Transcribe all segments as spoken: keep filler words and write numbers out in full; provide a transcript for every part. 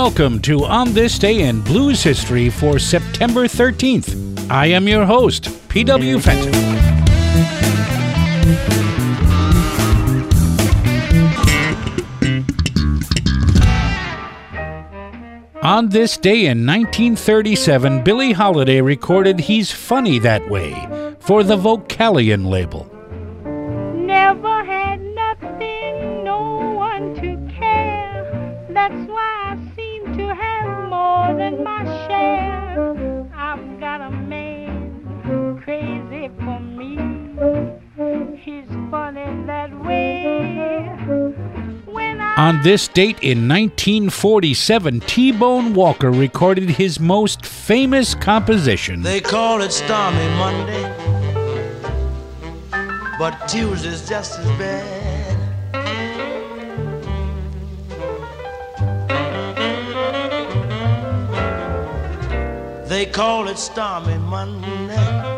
welcome to On This Day in Blues History for September thirteenth. I am your host, P W Fenton. On this day in nineteen thirty-seven, Billie Holiday recorded He's Funny That Way for the Vocalion label. Never had nothing, no one to care. That's why I seem to have more than my share. I've got a man crazy for me. He's funny that way. On this date in nineteen forty-seven, T-Bone Walker recorded his most famous composition. They call it Stormy Monday, but Tuesday's just as bad. They call it Stormy Monday,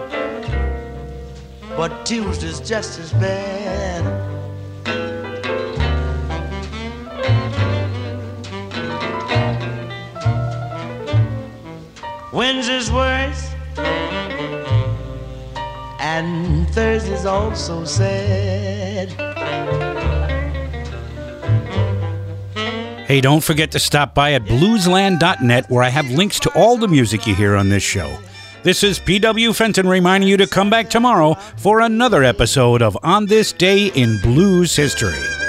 but Tuesday's just as bad. Wednesday's worse, and Thursday's also sad. Hey, don't forget to stop by at bluesland dot net where I have links to all the music you hear on this show. This is P W Fenton reminding you to come back tomorrow for another episode of On This Day in Blues History.